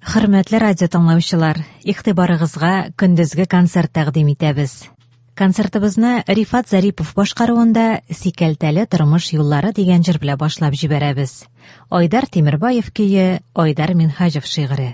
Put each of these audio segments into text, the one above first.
Хөрмәтле радио тыңлаучылар, игътибарыгызга көндезге концерт тәкъдим итәбез. Концертыбызны Рифат Зарипов башкаруында «Сикәлтәле тормыш юллары» дигән җыр белән башлап җибәрәбез. Айдар Тимербаев көе, Айдар Минһаҗев шигыре.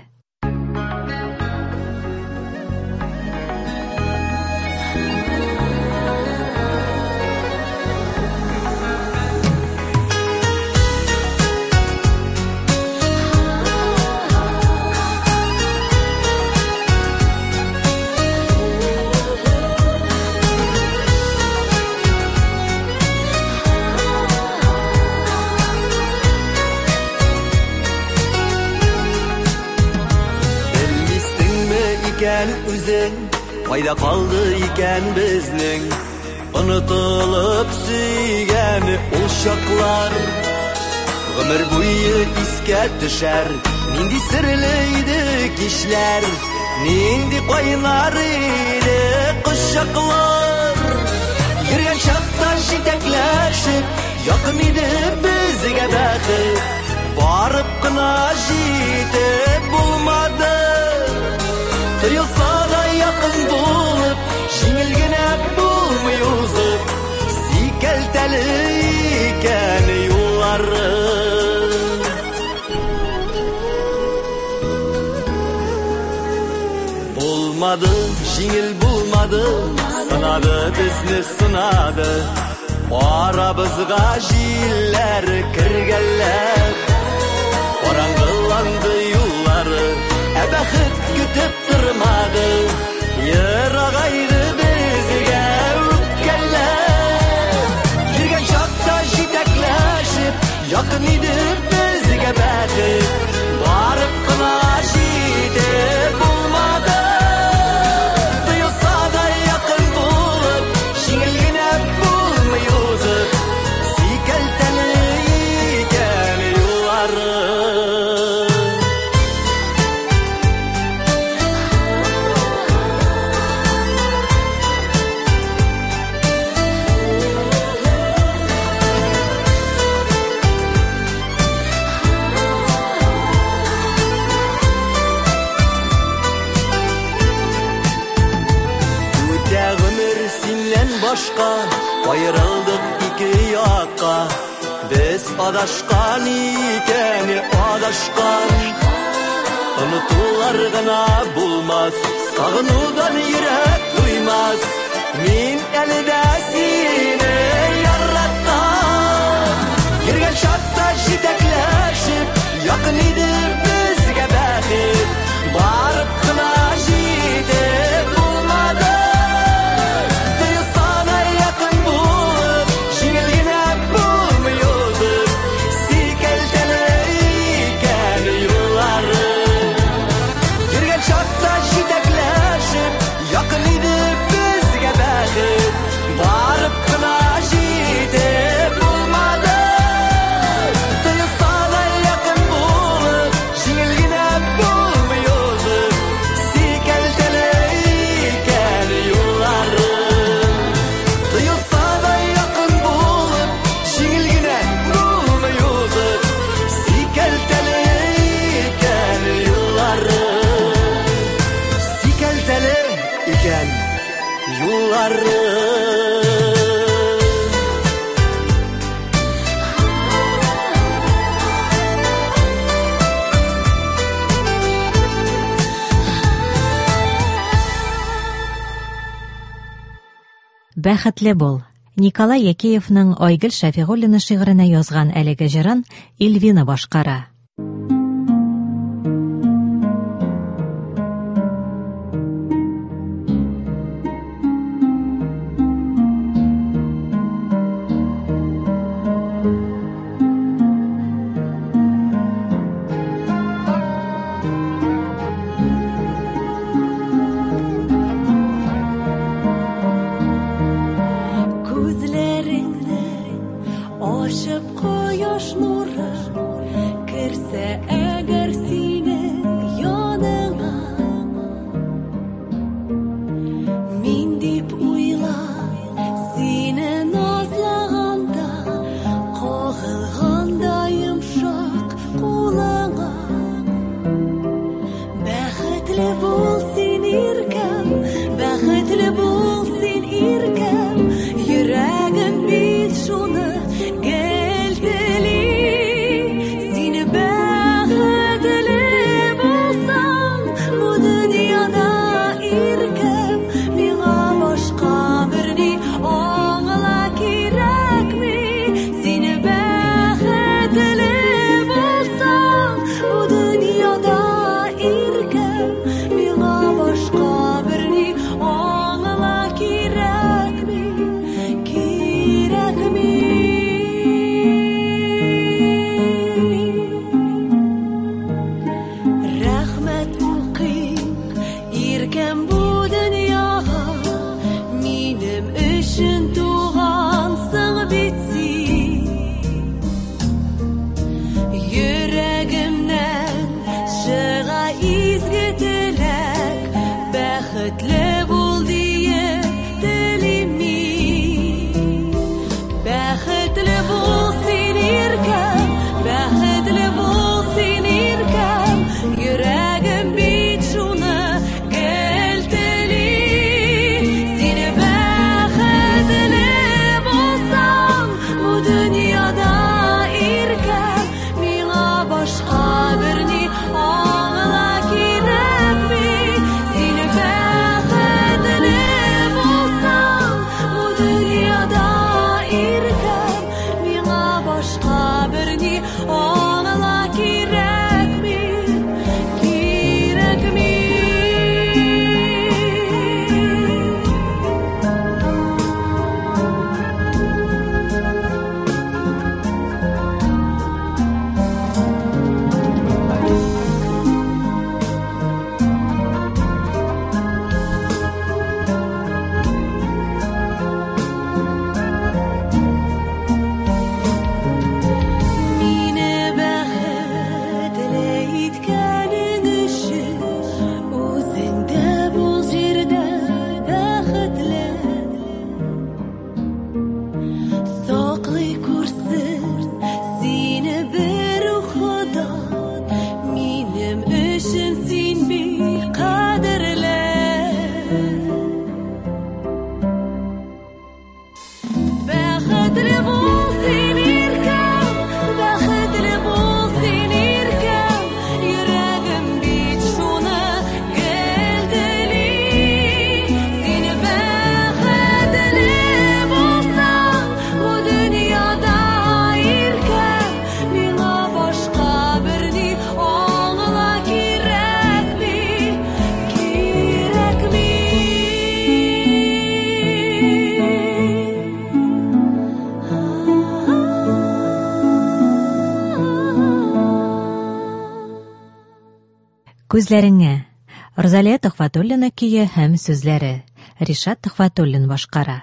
Үзең кайда калды икән безнең онытылып сөйгән ул чаклар гомер буе искә төшәр нинди серле иде кичләр нинди кайнар иде кошаклар йөргән чакта җитәкләшеп якын иде безгә бәхет барып кына җитеп булмады Тыйылса да якын булып, җиңел генә булмый узып, сикәлтәле икән юллары. Булмады, җиңел булмады, сынады безне сынады. Арабызга җилләр кергәнләр, караңгыланды юллары. Бәхет көтеп тормады, ерагайды безгә үпкәләр. Йөргән чакта җитәкләшеп, якын иде безгә бәхет, барып кына җитеп булмады. Тыйылса да якын булып, җиңел генә булмый узып, сикәлтәле икән юллары. Башка аерылдык ике якка без адашкан икән адашкан онытулар гына булмас сагынудан йөрәк туймас мин әле дә сине яратам йөргән чакта җитәкләшеп якын иде безгә бәхет барып кына җитеп булмады Бәхетле бул. Николай Якеевның Айгөл Шәфигуллина шигыренә язган әлеге җырын Эльвина башкара. Ашып кояш нуры, кер бәхетле бул син иркәм, бәхетле бул син иркәм, йөрәгем бит шуны гелтели. Син бәхетле булсаң, бу дөньяда иркәм, миңа башка берни аңла кирәкми. Син бәхетле булсаң, бу дөньяда иркәм, миңа башка берни аңла кирәкми, кирәкми. Рәхмәт укыйм, иркәм бу дөньяга, минем өчен тугансың бит син. Йөрәгемнән чыга изге теләк, бәхетле бул диеп телим мин. Бәхетле бул син иркәм, бәхетле бул син иркәм, йөрәгем бит шуны гелтели. Син бәхетле булсаң, бу дөньяда иркәм, миңа башка берни аңла кирәкми. Син бәхетле булсаң, бу дөньяда иркәм, миңа башка берни аңла кирәкми, кирәкми. Мине бәхетле иткәнең өчен, үзең дә бул җирдә бәхетле. Саклый күрсен сине бер Хода, минем өчен син бик кадерле. Бәхетле бул син иркәм, бәхетле бул син иркәм, йөрәгем бит шуны гелтели. Син бәхетле булсаң, бу дөньяда иркәм, миңа башка берни аңла кирәкми, кирәкми. Күзләреңә. Розалия Төхфәтуллина көе һәм сүзләре. Ришат Төхфәтуллин башкара.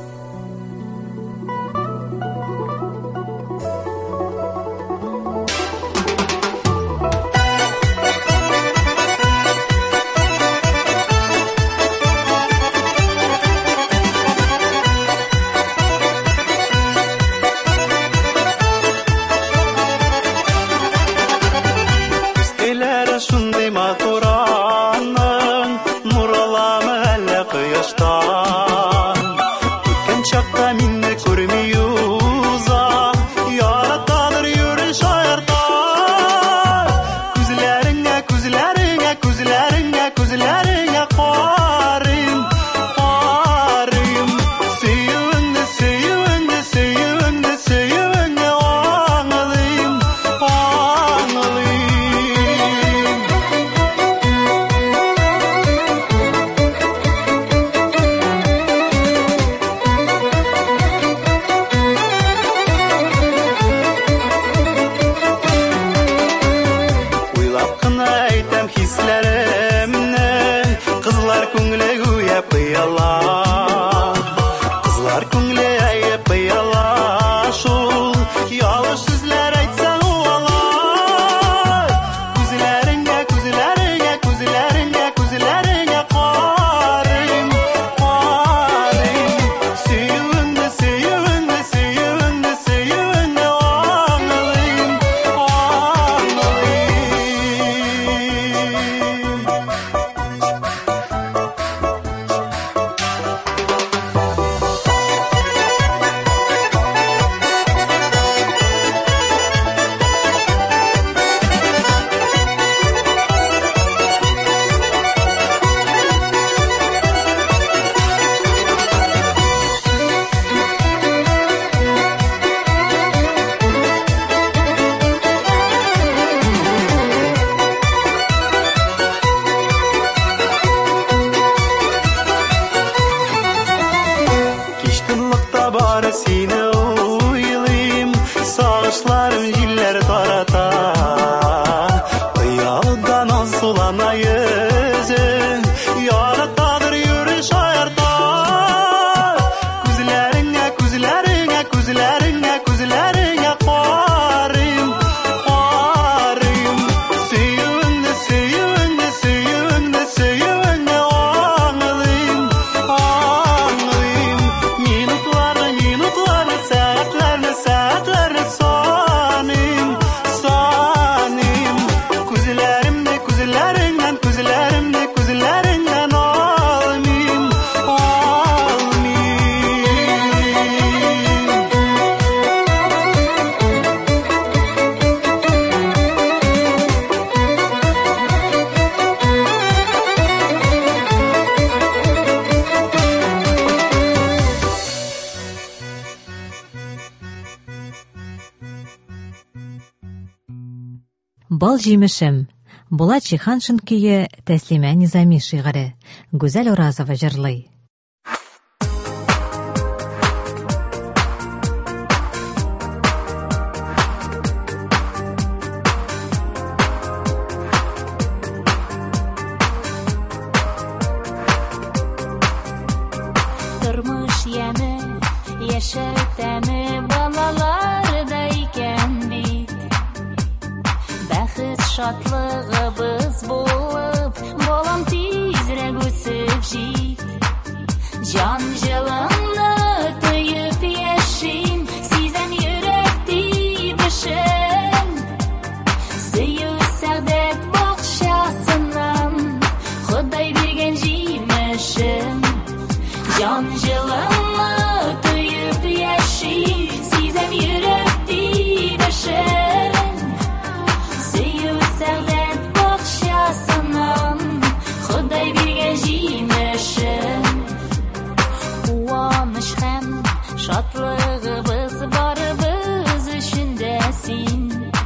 Иләре шундый матураның, нураламы әллә кояштан. Үткән чакта мине күрми уза, яраталыр йөреш аярта. Күзләреңә, күзләреңә, күзләреңә, күзләреңә карыйм, карыйм. Сөюеңне, сөюеңне, сөюеңне, сөюеңне аңлыйм, аңлыйм. Уйлап кына әйтәм хисләремне, кызлар күңеле уяп кыяла. Кызлар күңеле әйеп кыяла, шул ялгыш сүзләр әйтсәң уалай. Күзләреңә, күзләреңә, күзләреңә, күзләреңә карыйм, карыйм. Сөюеңне, сөюеңне, сөюеңне, сөюеңне аңлыйм, аңлыйм. ана yüzün Yaratadır yürüş ayarda Күзләреңә, күзләреңә, күзләреңә, күзләреңә Карыйм, карыйм Сөюіңне, сөюіңне, сөюіңне, сөюіңне Аңлыйм, аңлыйм Минутларны, минутларны, сәгатьләрне, сәгатьләрне Саныйм, саныйм Күзләремне, күзләреңнән, күзләремне, күзләреңнән Алмыйм, алмыйм Бал җимешем. Булат Чиханшин көе, Тәслимә Низами шигыре. Гүзәл Уразова җырлый. Тормыш яме, яшәү тәме балаларда икән бит. Бәхет шатлыгыбыз булып, балам тизрәк үсеп җит. Җан җылымны тоеп яшим, сизәм йөрәк тибешен. Сөю сәгъдәт бакчасыннан, Ходай биргән җимешем. Җан җылымны тоеп яшим, сизәм йөрәк тибешен. Сөю сәгъдәт бакчасыннан, Ходай биргән җимешем. Куаныч һәм шатлыгыбыз барыбыз өчен дә син.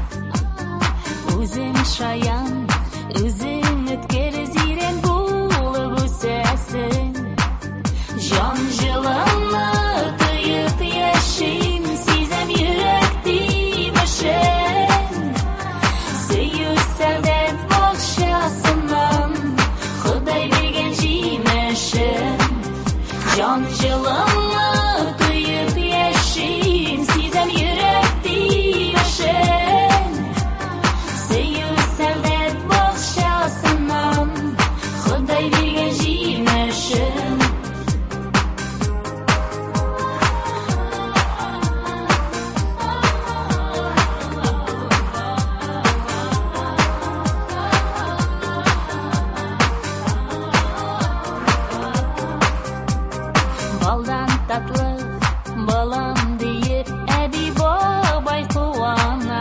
Үзең шаян, үзең үткер зирәк булып үсәсең. Җан җылымны тоеп яшим, сизәм йөрәк тибешен. Сөю сәгъдәт бакчасыннан, Ходай биргән җимешем. Җан җылымны тоеп яшим, сизәм йөрәк тибешен. Сөю сәгъдәт бакчасыннан, Ходай биргән җимешем. Балдан татлы балам диеп, әби бабай куана.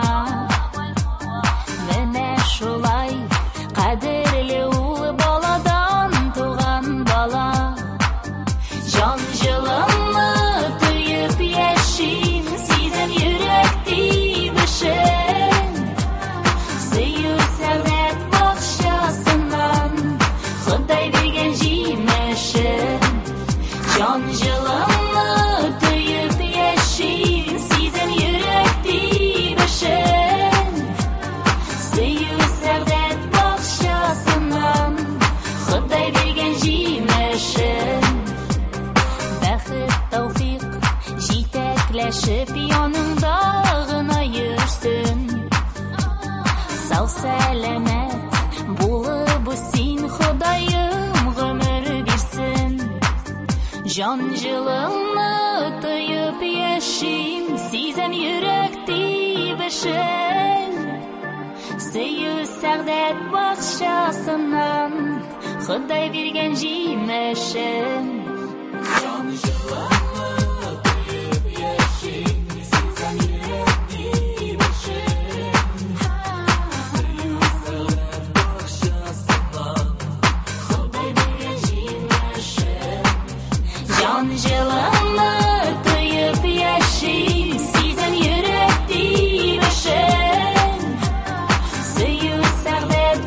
Менә шулай кадерле ул баладан туган бала. Җан җылымны тоеп яшим, сизәм йөрәк тибешен. Сөю сәгъдәт бакчасыннан, Ходай биргән җимешем. Җан җылымны тоеп яшим, сизәм йөрәк тибешен. Сөю сәгъдәт бакчасыннан, Ходай биргән җимешем. Бәхет, тәүфыйк җитәкләшеп яныңда гына йөрсен. Сау сәламәт булып үсин, Ходаем гомер бирсен. Җан җылымны тоеп яшим, сизәм йөрәк тибешен. Сөю сәгъдәт бакчасыннан, Ходай биргән җимешем. Җан җылымны тоеп яшим, сизәм йөрәк тибешен. Сөю сәгъдәт бакчасыннан, Ходай биргән җимешем. Җан җылымны тоеп яшим, сизәм йөрәк тибешен. Сөю сәгъдәт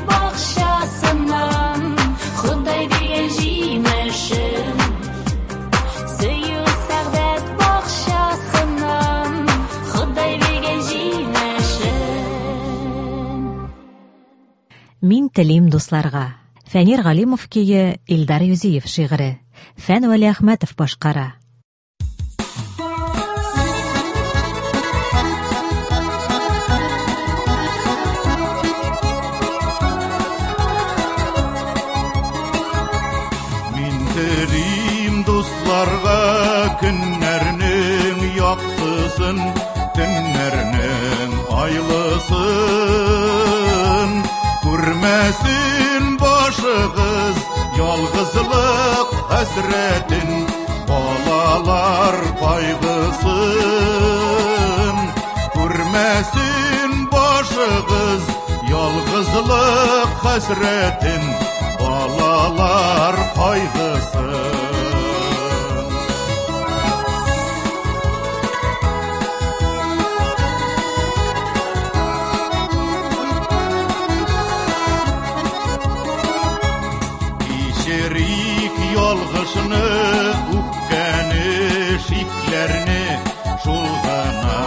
бакчасыннан, Ходай биргән җимешем. Сөю телим дусларга. Фәнир Галимов көйе, Илдар Юзиев шигыре. Фән Вәли Әхмәтов башкара. Мин телим дусларга көннәрнең яктысын, төннәрнең айлысын. Күрмәсен башыгыз ялгызлык хәсрәтен, балалар кайгысын. Күрмәсен башыгыз ялгызлык хәсрәтен, балалар кайгысын. Ялгышны, үпкәне, шикләрне, шул гына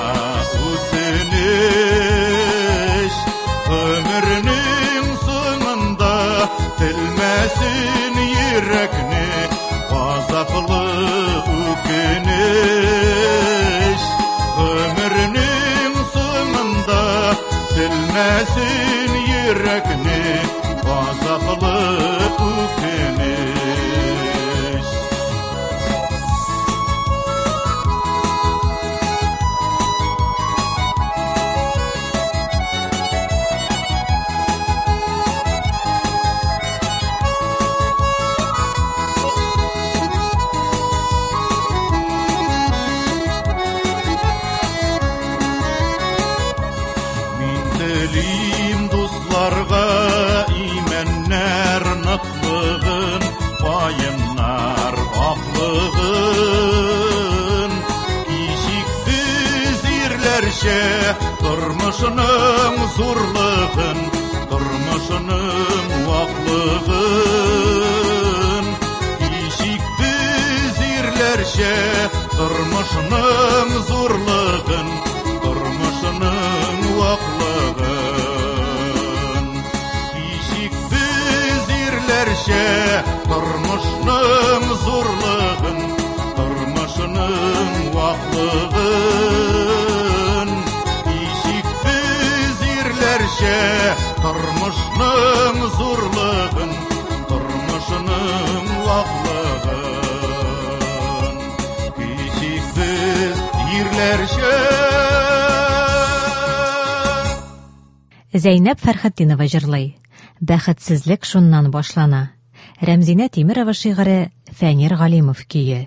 үтенеш. Гомернең соңында телмәсен йөрәкне, газаплы үкенеш. Гомернең соңында телмәсен йөрәкне, газаплы үкенеш. Телим дусларга имәннәр ныклыгын, ваеннар аклыгын. Кичиксез ирләрчә тормышның зурлыгын, тормышның ваклыгын. Кичиксез ирләрчә тормышның зурлыгын, тормышның ваклыгын. Кичиксез ирләрчә тормышның зурлыгын, тормышның ваклыгын. Кичиксез ирләрчә тормышның зурлыгын, тормышның ваклыгын. Кичиксез ирләрчә. Зәйнәп Фәрхәтдинова җырлый. Бәхетсезлек шуннан башлана. Рәмзинә Тимирова шигыре, Фәнир Галимов көйе.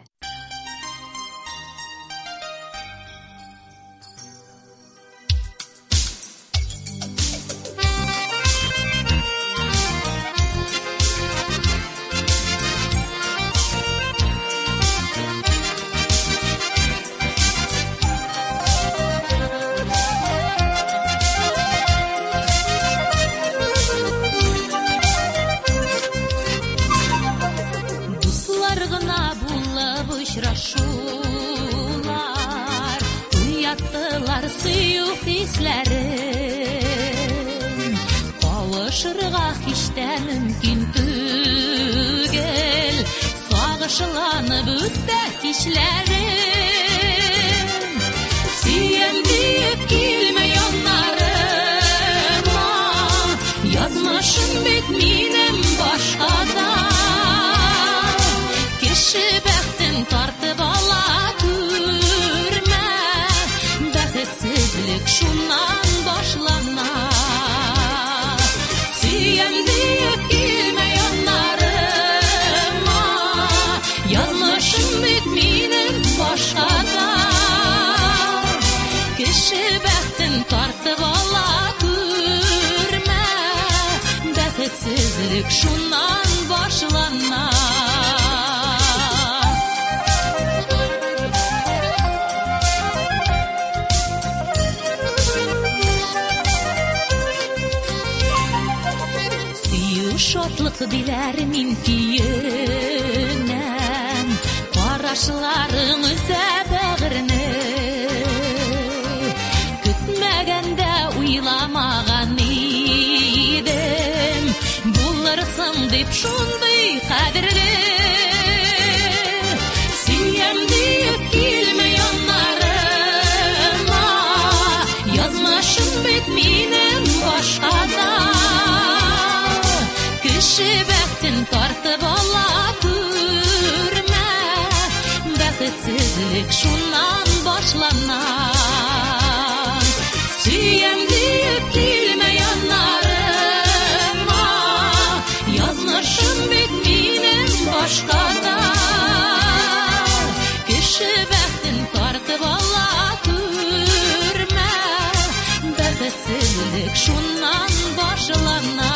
Очрашулар, уяттылар сөю хисләрен. Кавышырга һич тә мөмкин түгел, сагышланып үтә кичләрем. Сөям дип килмә яннарыма, язмышым бит минем башкада. Кеше бәхтен тартып ала күрмә, бәхетсезлек шуннан башлана. Сөям дип килмә яннарыма, язмышым бит минем башкада. Кеше бәхтен тартып ала күрмә, бәхетсезлек шуннан башлана. Шатлык диләр мин көенәм, карашларың үзә бәгырне. Көтмәгәндә уйламаган идем, жаным дип шундый кадерле. Сөям дип килмә яннарыма, язмашым бит минем башкада. Кеше бәхтен тартып ала күрмә, бәхетсезлек шуннан башлана. Сөям дип килмә яннарыма, язмышым бит минем башкада. Кеше бәхтен тартып ала күрмә, бәхетсезлек шуннан башлана.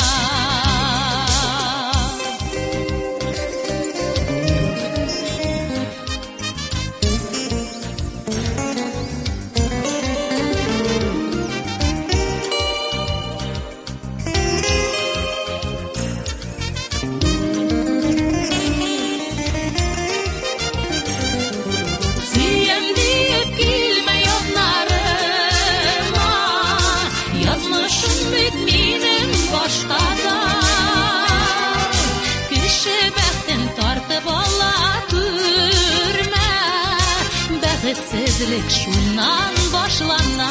Бәхетсезлек шуннан башлана.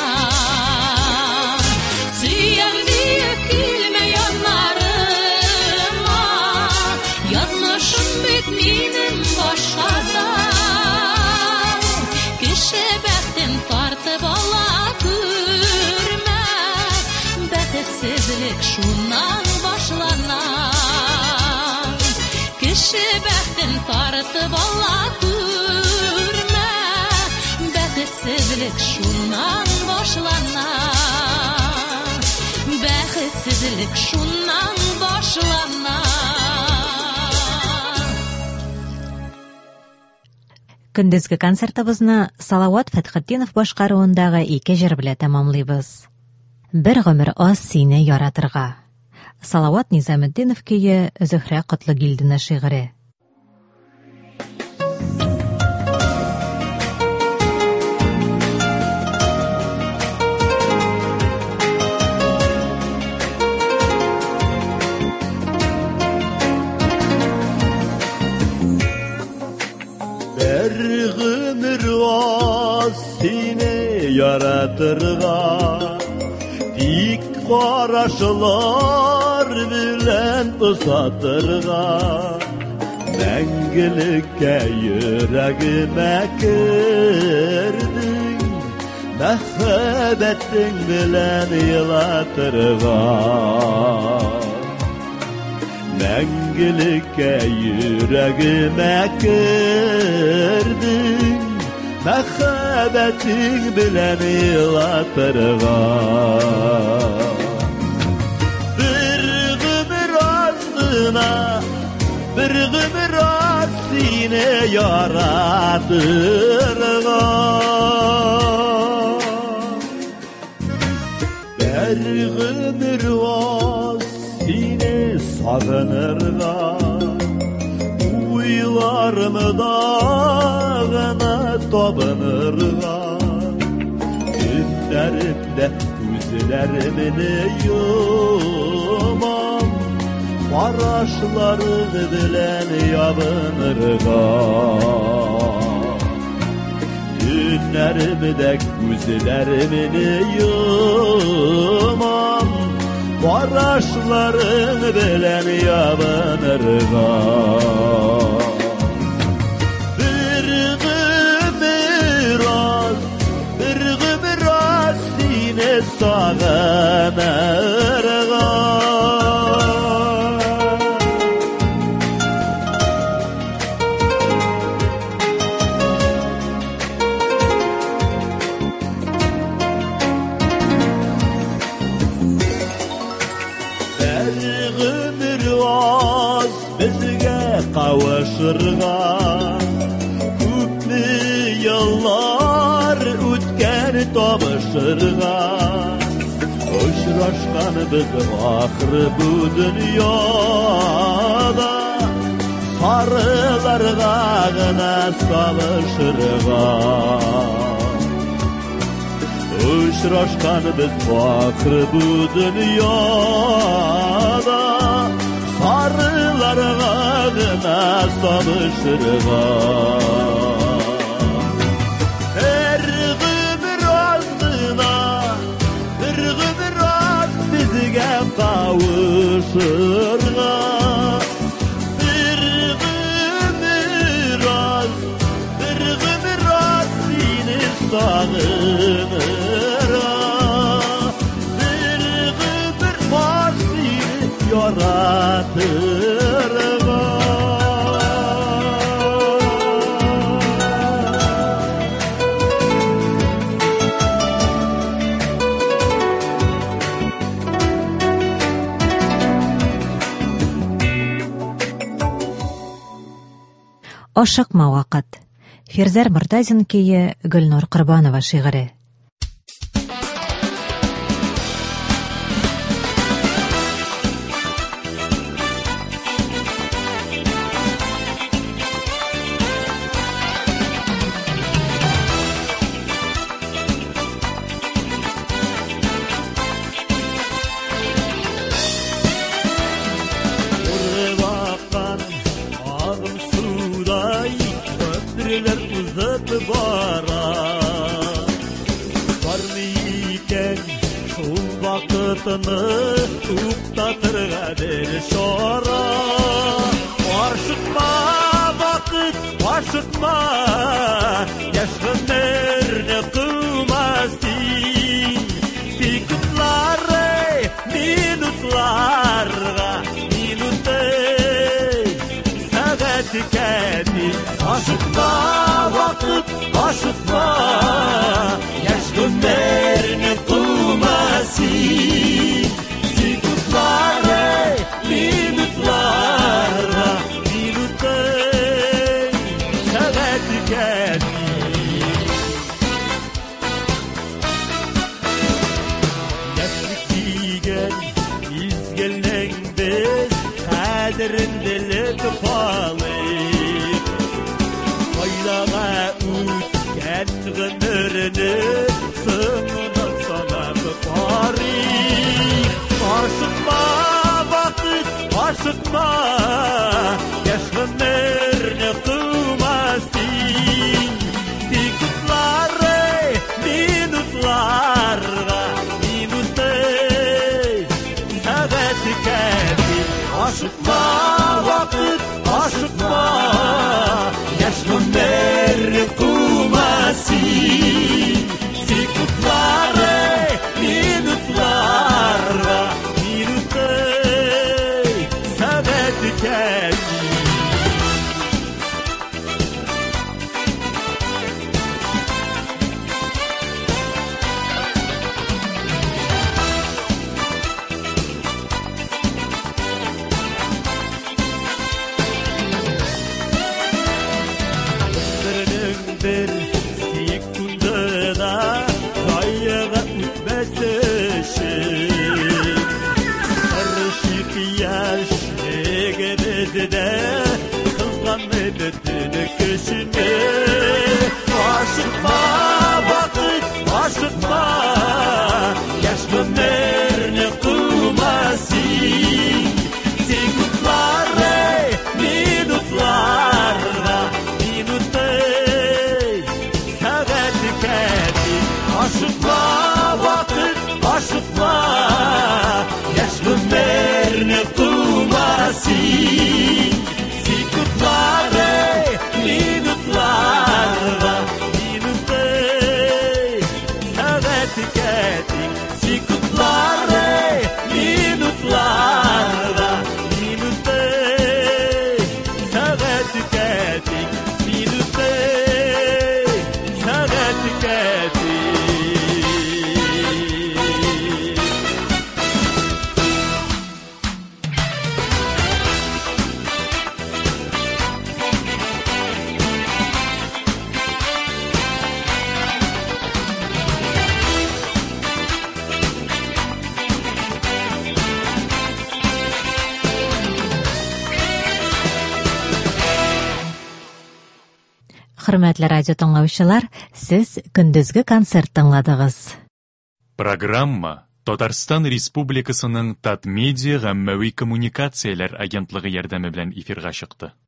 Сөям дип килмә яннарыма, язмышым бит минем башкада. Кеше бәхтен тартып ала күрмә, бәхетсезлек шуннан башлана. Кеше бәхтен тартып ала күрмә, бәхетсезлек шуннан башлана. Бәхетсезлек шуннан башлана. Көндезге концертыбызны Салават Фәтхетдинов башкаруындагы 2 җыр белән тәмамлыйбыз. Бер гомер аз сине яратырга. Салават Низаметдинов көе, Зөһрә Котлыгилдина шигыре. Бер гомер аз сине яратырга, тик карашлар белән узатырга. Мәңгелеккә йөрәгемә кердең, мәхәббәтең белән елатырга. Мәңгелеккә йөрәгемә кердең, мәхәббәтең белән елатырга. Бер гомер аз гына, бер гомер аз сине яратырга. Бер гомер аз сине сагынырга, уйларымда гына табынырга. Günlərimdə күзләремне yumam, Qaraşların белән ябынырга. Günlərimdə күзләремне yumam, Qaraşların белән ябынырга. Bir gümür az sine sağınırga. Kavuşurga, küpli yıllar ötken tabışırga. Uçraşkan biz ahır bu dünyada, sarılarga gına salışırga. Uçraşkan biz ahır bu dünyada, sarı сағына сабышырға. Бір ғұмыр астына, бір ғұмыр аз бізге қауышырға. Бір ғұмыр аз сені сағынырға. Bir ғұмыр бар сені яратырға. Ашықма вақыт. Ферзар Мұртазин кейі, Гүлнұр Құрбанова шиғыры. Uzat bara var mı iken şol vakıtını tuqtatırğa der şora. Aşıkma vakit, aşıkma yaş günlerini kılmasın. Sekundları minutlarga saat kendi. Aşıkma vakit, aşıkma yaş günlerini kılmasın. Sekundları minutlarga saat kendi. Yaşlık diyen izgelden biz kaderindeli tıpalı. Faydaga ütken günlerini sığınak sanat tarih. Aşıkma vakit, aşıkma yaş günlerini kılmasın. Sekundları minutlarga saat kendi. Aşıkma vakit, aşıkma yaş günlerini kılmasın. Sekundları minutlarga saat kendi. Bir sekundada kayığa ütmesişin. Karışık yaş negedede kılgan medetini kışını. Aşıkma vakit, aşıkma yaş günlerini kılmasın. Sekundları minutlarga aşıkma vakit, aşıkma yaş günlerini kılmasın. Sekundları minutlarga saat kendi. Sekundları minutlarga saat kendi. Saat kendi. Hürmetli radyo tыңлаучылар, siz gündüzgü konsert tыңладыгыз. Программа Татарстан Республикасының Татмедиа гаммәви коммуникацияләр агентлыгы ярдәме белән эфирга чыкты.